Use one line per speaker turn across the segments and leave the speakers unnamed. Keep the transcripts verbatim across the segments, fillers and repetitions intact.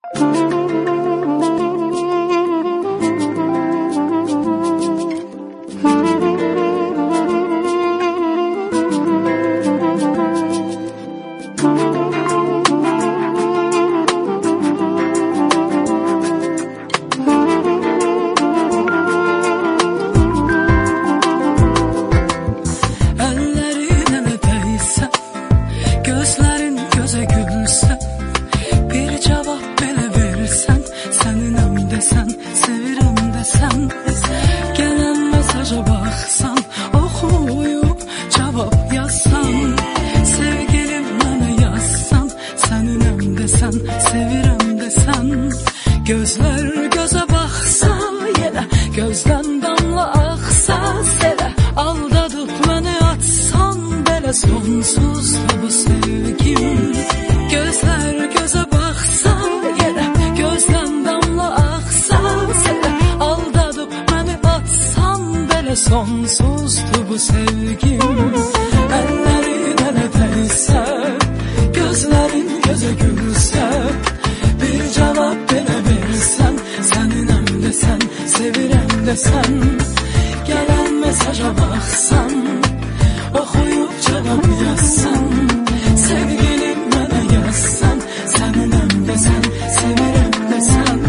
Gözler göze baksa yenə, gözdən damla axsa selə, aldadıb məni atsan belə, sonsuzdur bu sevgim. Gözler göze baksa yenə, gözdən damla axsa selə, aldadıb məni atsan belə, sonsuzdur bu sevgim. Əllərin ələ dəysə, gözlərin gözə gülsə, bir cavab belə versən, səninəm desən, sevirəm desən, gələn mesaja baxsan, oxuyub cavab yazsan, sevgilim mənə yazsan, səninəm desən, sevirəm desən.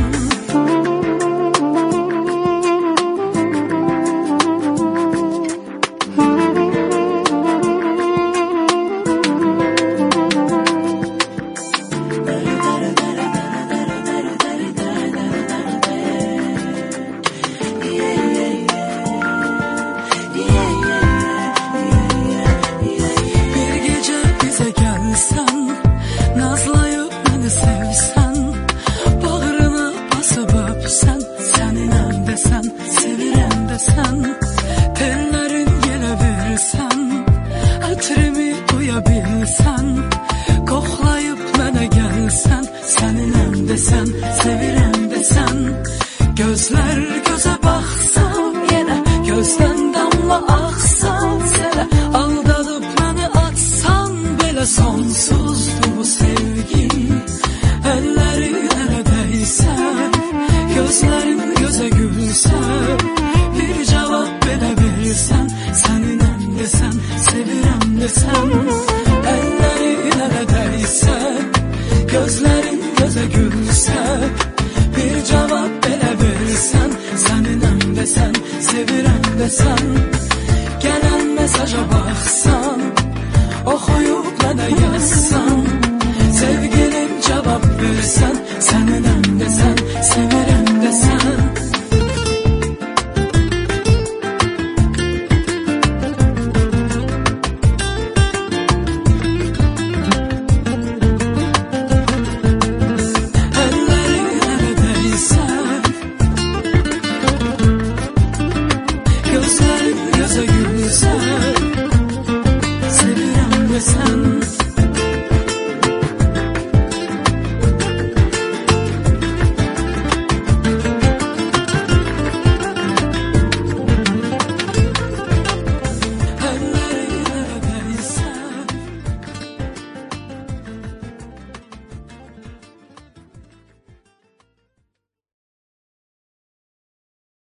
Nazlayıb məni sevsən, bağrına basıb öpsən, səninəm desən, sevirəm desən, tellərin yelə versən, ətrimi duya bilsən, qoxlayıb mənə gəlsən, səninəm desən, sevirəm desən, gözlər gözə baxsa yenə, gözdən damla axsa selə, aldadıb məni atsan belə, sonsuzdur bu sevgim. Əllərin ələ dəysə, gözlərin gözə gülsə, bir cavab belə versən, səninəm desən, sevirəm desən. Əllərin ələ dəysə, gözlərin gözə gülsə, bir cavab belə versən, səninəm desən, sevirəm desən, gələn mesaja baxsan, oxuyub mənə yazsan, sevgilim cavab versən, səninəm desən, sevirəm.